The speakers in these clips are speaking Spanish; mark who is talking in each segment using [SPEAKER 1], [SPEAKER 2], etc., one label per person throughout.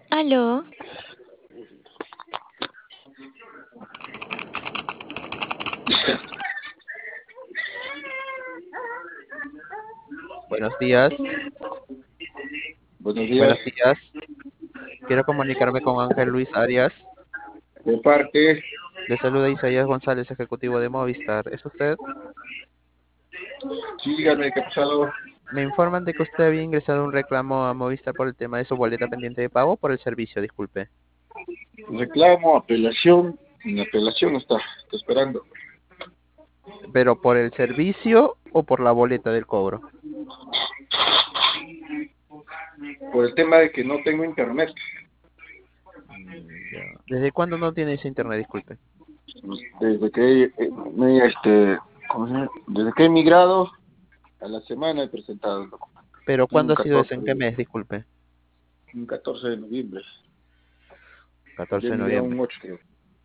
[SPEAKER 1] Aló,
[SPEAKER 2] Buenos días,
[SPEAKER 3] Buenos días.
[SPEAKER 2] buenos días. Quiero comunicarme con Ángel Luis Arias.
[SPEAKER 3] De parte,
[SPEAKER 2] Le saluda Isaías González, ejecutivo de Movistar. ¿Es usted?
[SPEAKER 3] sí, dígame qué ha pasado.
[SPEAKER 2] Me informan de que usted había ingresado un reclamo a Movistar por el tema de su boleta pendiente de pago por el servicio, disculpe.
[SPEAKER 3] Reclamo, apelación. En apelación está esperando.
[SPEAKER 2] ¿Pero por el servicio o por la boleta del cobro?
[SPEAKER 3] Por el tema de que no tengo internet.
[SPEAKER 2] Ya. ¿Desde cuándo no tiene ese internet, disculpe?
[SPEAKER 3] Desde que ¿cómo se llama? Desde que he emigrado, a la semana he presentado el documento.
[SPEAKER 2] ¿Pero
[SPEAKER 3] Un
[SPEAKER 2] cuándo ha sido eso?
[SPEAKER 3] 14
[SPEAKER 2] ¿En qué
[SPEAKER 3] de,
[SPEAKER 2] mes, disculpe?
[SPEAKER 3] un 14 de noviembre. Yo
[SPEAKER 2] 14 de
[SPEAKER 3] emigré
[SPEAKER 2] noviembre.
[SPEAKER 3] un 8, creo.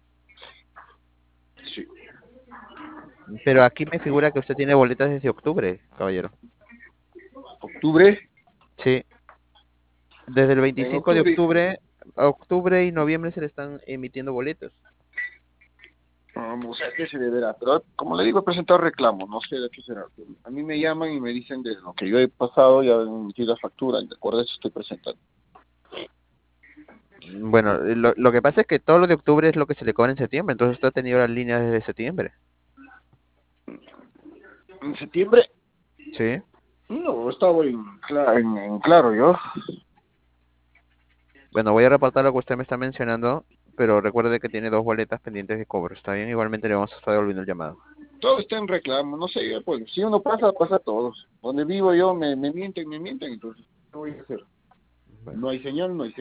[SPEAKER 3] Sí.
[SPEAKER 2] Pero aquí me figura que usted tiene boletas desde octubre, caballero.
[SPEAKER 3] Octubre.
[SPEAKER 2] Sí, desde el
[SPEAKER 3] En
[SPEAKER 2] 25 de
[SPEAKER 3] octubre.
[SPEAKER 2] octubre, a octubre y noviembre se le están emitiendo boletos.
[SPEAKER 3] O sea, ¿qué se deberá? Pero como le digo, he presentado reclamo, no sé de qué será. A mí me llaman y me dicen de lo que yo he pasado, ya han emitido la factura, y de acuerdo a eso estoy presentando.
[SPEAKER 2] Bueno, lo que pasa es que todo lo de octubre es lo que se le cobra en septiembre, entonces usted ha tenido las líneas desde septiembre.
[SPEAKER 3] En septiembre,
[SPEAKER 2] Sí.
[SPEAKER 3] no, estaba en claro yo.
[SPEAKER 2] Bueno, voy a reportar lo que usted me está mencionando, pero recuerde que tiene dos boletas pendientes de cobro. Está bien, igualmente le vamos a estar devolviendo el llamado.
[SPEAKER 3] Todo está en reclamo, no sé, pues si uno pasa, pasa a todos. Donde vivo yo me mienten, entonces, ¿qué voy a hacer?
[SPEAKER 2] Bueno.
[SPEAKER 3] No hay señal, no hay